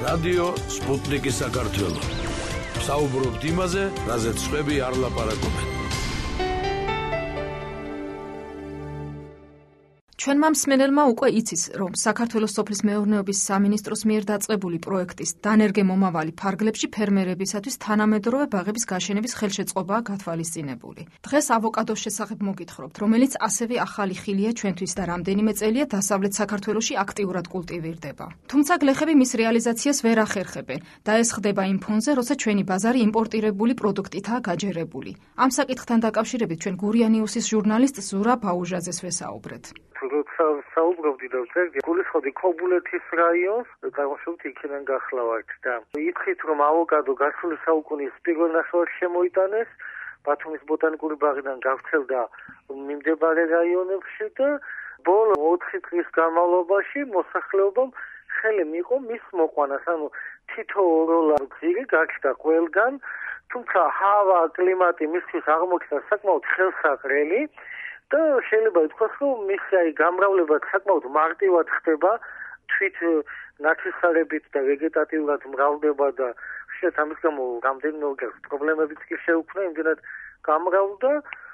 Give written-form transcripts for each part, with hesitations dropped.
რადიო სპუტნიკი საქართველო. საუბრობთ იმაზე, რაზეც სხვები არ ლაპარაკობენ. ჩვენმა მსმენელმა უკვე იცის, რომ საქართველოს სოფლის მეურნეობის სამინისტროს მიერ დაწყებული პროექტის დანერგე მომავალი ფარგლებში ფერმერებისათვის თანამედროვე ბაღების გაშენების ხელშეწყობაა გათვალისწინებული. დღეს ავოკადოს შესახებ მოგითხრობთ, რომელიც ასევე ახალი ხილია ჩვენთვის და რამდენიმე წელია დასავლეთ საქართველოში აქტიურად კულტივირდება. თუმცა გლეხები მის რეალიზაციას ვერ ახერხებენ და ეს ხდება იმ ფონზე, როცა ჩვენი ბაზარი იმპორტირებული პროდუქტითაა გაჯერებული. ამ საკითხთან დაკავშირებით ჩვენ გურია ნიუსის ჟურნალისტ ზურაბ აუჟაძეს ვესაუბრეთ. საუბრობდი და ვწერდი გულისხმობდი ქობულეთის რაიონს, წარმოშობით იქიდან გახლავართ და ითხრით, რომ ავოკადო გასული საუკუნის პირველ ნახევარში შემოიტანეს, ბათუმის ბოტანიკური ბაღიდან გავრცელდა მიმდებარე რაიონებში და ბოლო 4 წლის განმავლობაში მოსახლეობამ ხელი მიიღო მის მოყვანას, ანუ თითოეულა გზირი გაჩნდა ყველგან, თუმცა ჰავა, კლიმატი მისთვის აღმოჩნდა საკმაოდ ხელსაყრელი. და შეიძლება ითქვას, რომ მისი გამრავლება საკმაოდ მარტივად ხდება, თვით ნათესარებით და ვეგეტატიურად მრავლდება და შეიძლება ამის გამო რამდენიმე ოქროს პრობლემებიც კი შეუქმნა, იმდენად გამრავლდა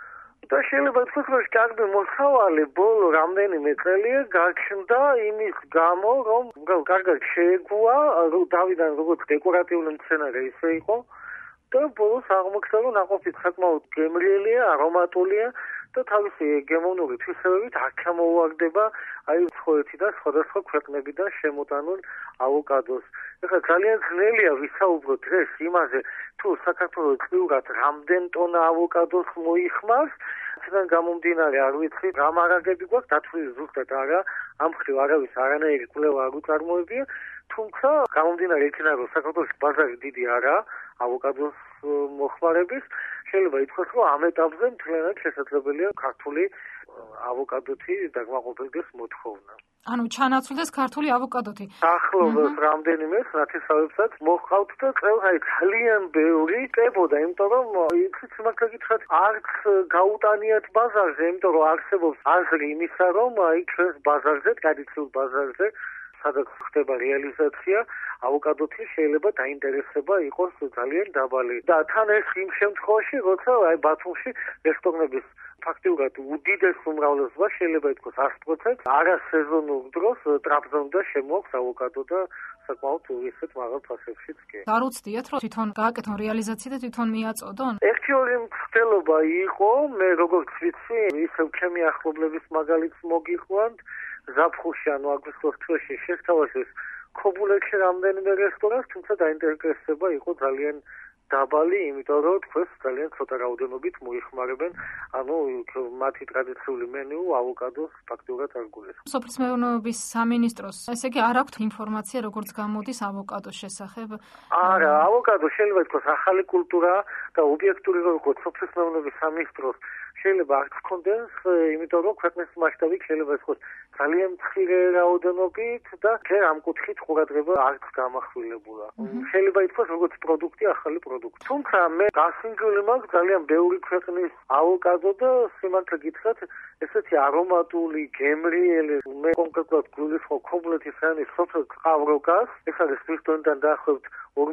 და შეიძლება ითქვას, რომ კარგი მოსავალი ბოლო რამდენიმე წელია გაჩნდა იმის გამო, რომ კარგად შეეგუა, დავიდან როგორც დეკორატიული მცენარე ისე იყო და ბოლოს აღმოჩნდა, რომ ნაყოფი საკმაოდ გემრიელია, არომატულია და თავისი გემოვნური თვისებებით არ ჩამოუვარდება სხვადასხვა სხვადასხვა ქვეყნებიდან შემოტანილ ავოკადოს. ეხლა ძალიან ძნელია ვისაუბროთ დღეს იმაზე, თუ საქართველოს წლიურად რამდენ ტონა ავოკადოს მოიხმარს. აქედან გამომდინარე არ ვიცი რა მარაგები გვაქვს დათვლილი ზუსტად არა, ამ მხრივ არავის არანაირი კვლევა არ უწარმოებია, თუმცა გამომდინარე იქიდან, რომ საქართველოს ბაზარი დიდი არაა ავოკადოს მოხმარების, შეიძლება ითქვას, რომ ამ ეტაპზე მთლიანად შესაძლებელია ქართული ავოკადოთი დაგმაყოფილდეს მოთხოვნა. ანუ ჩანაცვლდეს ქართული ავოკადოთი. ახლობელს რამდენიმე ნათესავებსაც მოჰყავთ და წელს ძალიან ბევრი ჭებოდა, იმიტომ რომ იცით სიმართლე გითხრათ, არც გაუტანიათ ბაზარზე, იმიტომ რომ არსებობს აზრი იმისა, რომ ჩვენს ბაზარზე, ტრადიციულ ბაზარზე სადაც ხდება რეალიზაცია, ავოკადოთი შეიძლება დაინტერესება იყოს ძალიან დაბალი. და თან ეს იმ შემთხვევაში, როცა ბათუმში რესტორნების ფაქტიურად უდიდეს უმრავლესობა შეიძლება ითქვას 100%, არასეზონურ დროს ტრაპზონდა შემოაქვს ავოკადო და საკმაოდ ისეთ მაღალ ფასებშიც კი. არ უცდიათ, რომ თვითონ გააკეთონ რეალიზაცია და თვითონ მიაწოდონ? ერთი-ორი მცდელობა იყო, მე როგორც ვიცი, ისევ ჩემი ახლობლების მაგალითს მოგიყვანთ, ზაფხულში ანუ აგვისტოს თვეში შესთავაზეს ქობულეთში რამდენიმე რესტორანს, თუმცა დაინტერესება იყო ძალიან დაბალი, იმიტომ რომ თქვენს ძალიან ცოტა რაოდენობით მოიხმარებენ, ანუ მათი ტრადიციული მენიუ ავოკადოს ფაქტურად არ გულისხმობს. სოფლის მეურნეობის სამინისტროს, ესე იგი არ აქვთ ინფორმაცია, როგორც გამოდის ავოკადოს შესახებ? არა, ავოკადო შეიძლება ითქვას ახალი კულტურაა და ობიექტური როგორც სოფლის მეურნეობის სამინისტროს შეიძლება არ გქონდეს, იმიტომ რომ ქვეყნის მასშტაბით შეიძლება ითქვას ძალიან მცირე რაოდენობით და ჯერ ამ კუთხით ყურადღება არც გამახვილებულა. შეიძლება ითქვას როგორც პროდუქტი, ახალი პროდუქტი. თუმცა მე გასინჯული მაქვს ძალიან ბევრი ქვეყნის ავოკადო და სიმართლე გითხრათ, ესეთი არომატული, გემრიელი, მე კონკრეტულად გულისხმობ ქობულეთის რაიონის სოფელ ყავროკას, ეს არის მის დონიდან დაახლოებით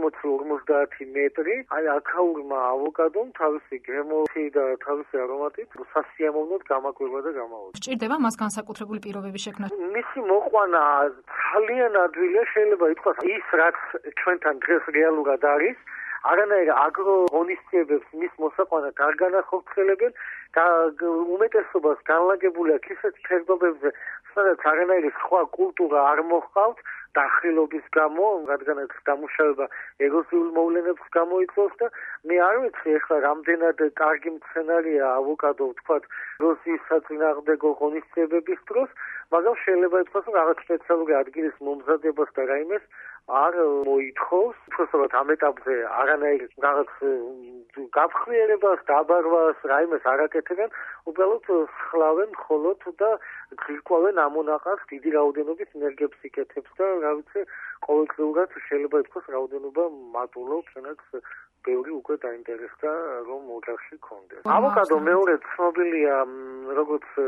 40-50 მეტრი, აქაურმა ავოკადომ თავისი გემოთი და თავისი არომატით სასიამოვნოდ გამაკვირვა და გამაოცა. სჭირდება მას განსაკუთრებული პირობები შექმნა? მისი მოყვანა ძალიან ადვილია, შეიძლება ითქვას ის რაც ჩვენთან დღეს რეალურად არის, არანაირ აგროღონისძიებებს მის მოსაყვანად არ განახორციელებენ და უმეტესობას განლაგებული აქვს ისეთ ფერდობებზე, სადაც არანაირი სხვა კულტურა არ მოჰყავთ დახრილობის გამო, რადგანაც დამუშავება ეროზიულ მოვლენებს გამოიწვევს და მე არ ვიცი ახლა რამდენად კარგი მცენარეა ავოკადო, ვთქვათ, როზის საწინააღმდეგო ღონისძიებების დროს, მაგრამ შეიძლება ითქვას, რომ რაღაც სპეციალური ადგილის მომზადებას და რაიმეს არ მოითხოვს, უბრალოდ ამ ეტაპზე არანაირ რაღაც გაფრთხილებას, დაბარვას, რაიმეს არ აკეთებენ, უბრალოდ სხლავენ მხოლოდ და გირკვავენ ამონაყარს, დიდი რაოდენობით ენერგიებს იკეთებს და რა ვიცი, ყოველწლიურად შეიძლება ითქვას რაოდენობა მატულობს, რაც ბევრი უკვე დაინტერესდა, რომ ოჯახში კონდეს. ავოკადო მეორე ცნობილია როგორც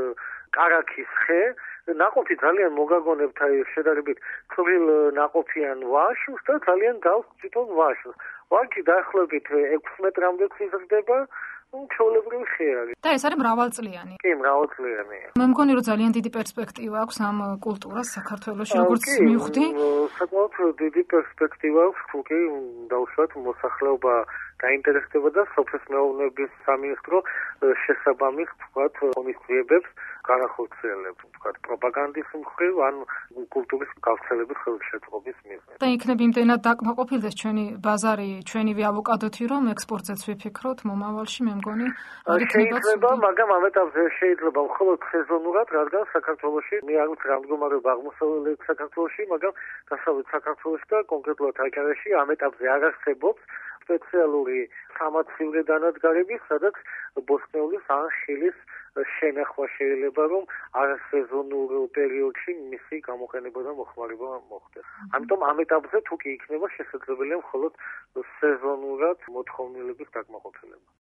კარაქის ხე, ნაყოფი ძალიან მოგაგონებთ აი შედარებით ცრილ ნაყოფიან ვაშლს და ძალიან გავს თვითონ ვაშლს. ვარჯი დაახლოებით 6 მეტრამდე იზრდება. ჩვეულებრივი ხე არის. და ეს არის მრავალწლიანი. კი, მრავალწლიანია. მე მგონი რომ ძალიან დიდი პერსპექტივა აქვს ამ კულტურას საქართველოში, როგორც მივხვდი. საკმაოდ დიდი პერსპექტივა აქვს, თუ კი დავუშვათ მოსახლეობა დაინტერესდება და სოფლის მეურნეობის სამინისტრო შესაბამის, თქვათ, ღონისძიებებს განახორციელებს, თქვათ, პროპაგანდის მხრივ ან კულტურის გავრცელების ხელშეწყობის მიზნით. და იქნებ იმდენად დაკმაყოფილდეს ჩვენი ბაზარი, ჩვენივე ავოკადოთი, რომ ექსპორტზეც ვიფიქროთ მომავალში, მე მგონი შეიძლება, მაგრამ ამ ეტაპზე შეიძლება მხოლოდ სეზონურად, რადგან საქართველოში მე არ ვიცი რა მდგომარეობა აღმოსავლეთ საქართველოში, მაგრამ დასავლეთ საქართველოში და კონკრეტულად აჭარაში ამ ეტაპზე არ არსებობს სპეციალური სამაცივრე დანადგარები, სადაც ბოსტნეულის ან ხილის შენახვა შეიძლება, რომ არასეზონურ პერიოდში მისი გამოყენება და მოხმარება მოხდეს. ამიტომ ამ ეტაპზე თუ კი იქნება შესაძლებელია მხოლოდ სეზონურად მოთხოვნილების დაკმაყოფილება.